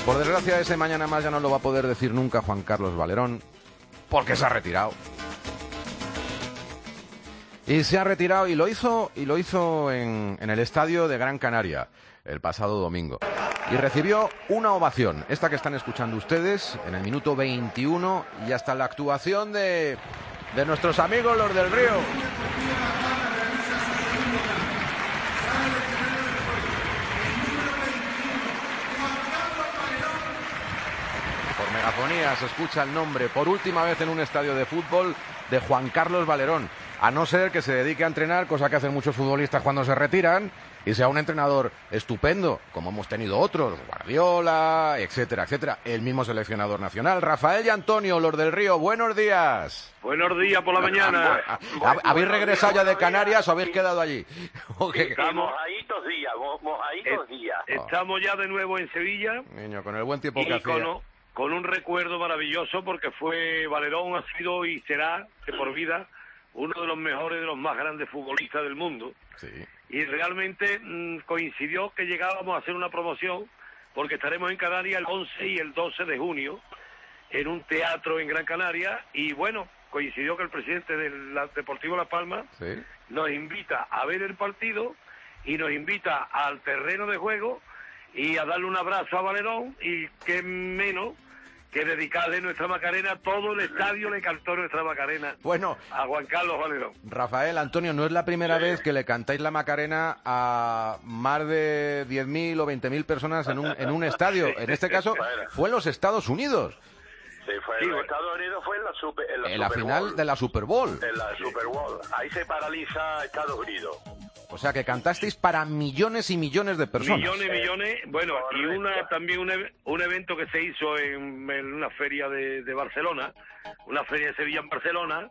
Por desgracia, ese mañana más ya no lo va a poder decir nunca Juan Carlos Valerón, porque se ha retirado. Y se ha retirado y lo hizo en el estadio de Gran Canaria el pasado domingo. Y recibió una ovación, esta que están escuchando ustedes, en el minuto 21, y hasta la actuación de nuestros amigos los del Río. Por megafonía se escucha el nombre, por última vez en un estadio de fútbol, de Juan Carlos Valerón. A no ser que se dedique a entrenar, cosa que hacen muchos futbolistas cuando se retiran, y sea un entrenador estupendo, como hemos tenido otros, Guardiola, etcétera, etcétera. El mismo seleccionador nacional, Rafael y Antonio, los del Río, buenos días. Buenos días por la mañana. ¿Habéis regresado ya de Canarias o habéis quedado allí? Estamos mojaditos días. Estamos ya de nuevo en Sevilla. Niño, con el buen tiempo que hacía. Con un recuerdo maravilloso, porque Valerón ha sido y será, de por vida, uno de los mejores, de los más grandes futbolistas del mundo. Sí. Y realmente coincidió que llegábamos a hacer una promoción, porque estaremos en Canarias el 11 y el 12 de junio, en un teatro en Gran Canaria, y bueno, coincidió que el presidente del Deportivo La Palma nos invita a ver el partido, y nos invita al terreno de juego, y a darle un abrazo a Valerón, y qué menos que dedicarle nuestra Macarena. Todo el estadio le cantó nuestra Macarena a Juan Carlos Valerón. Rafael, Antonio, no es la primera vez que le cantáis la Macarena a más de 10.000 o 20.000 personas en un estadio. En este caso fue en los Estados Unidos. Sí, en los Estados Unidos fue en la final de la Super Bowl. En la Super Bowl. Ahí se paraliza Estados Unidos. O sea, que cantasteis para millones y millones de personas. Millones. Bueno, correcto. Y también un evento que se hizo en una feria de Barcelona, una feria de Sevilla en Barcelona,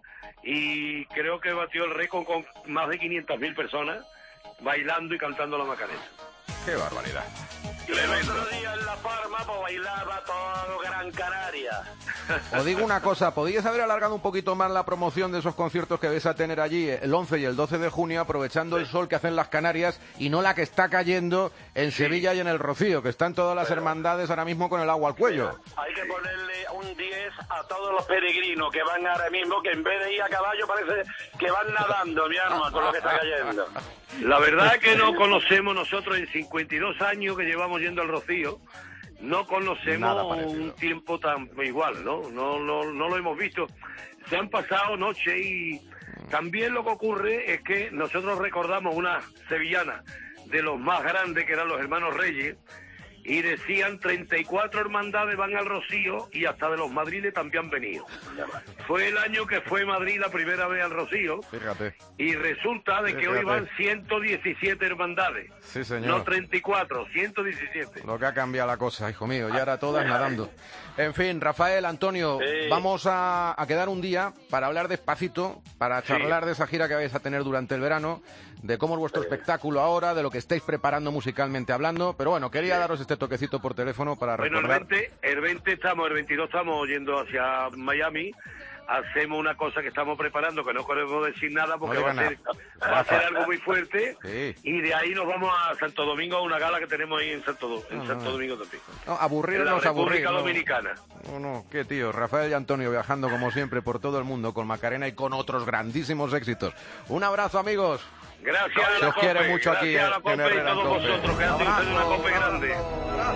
y creo que batió el récord con más de 500.000 personas bailando y cantando la Macarena. ¡Qué barbaridad! Y el otro día en La Palma pues bailaba todo Gran Canaria. Os digo una cosa, podíais haber alargado un poquito más la promoción de esos conciertos que vais a tener allí el 11 y el 12 de junio, aprovechando el sol que hacen las Canarias y no la que está cayendo en Sevilla y en el Rocío, que están todas las hermandades ahora mismo con el agua al cuello. Hay que ponerle un 10 a todos los peregrinos que van ahora mismo, que en vez de ir a caballo parece que van nadando, mi arma, con lo que está cayendo. La verdad es que no conocemos nosotros en 52 años que llevamos yendo al Rocío, no conocemos un tiempo tan igual, ¿no? No lo hemos visto. Se han pasado noches y también lo que ocurre es que nosotros recordamos una sevillana de los más grandes, que eran los hermanos Reyes, y decían 34 hermandades van al Rocío y hasta de los Madriles también han venido. Fue el año que fue Madrid la primera vez al Rocío. Fíjate. Y resulta de que hoy van 117 hermandades. Sí, señor. No 34, 117. Lo que ha cambiado la cosa, hijo mío, ya era todas nadando. En fin, Rafael, Antonio, vamos a quedar un día para hablar despacito, para charlar de esa gira que vais a tener durante el verano, de cómo es vuestro espectáculo ahora, de lo que estáis preparando musicalmente hablando, pero bueno, quería daros este toquecito por teléfono para recordar. El 22 estamos yendo hacia Miami. Hacemos una cosa que estamos preparando, que no queremos decir nada porque va a ser algo muy fuerte, y de ahí nos vamos a Santo Domingo, a una gala que tenemos ahí en Santo Domingo también. No, aburrirnos, República Dominicana. No, qué tío, Rafael y Antonio viajando como siempre por todo el mundo con Macarena y con otros grandísimos éxitos. Un abrazo, amigos. Gracias. Se os quiere mucho aquí en Herrera en Cope. Vosotros, que hacen una Cope grande.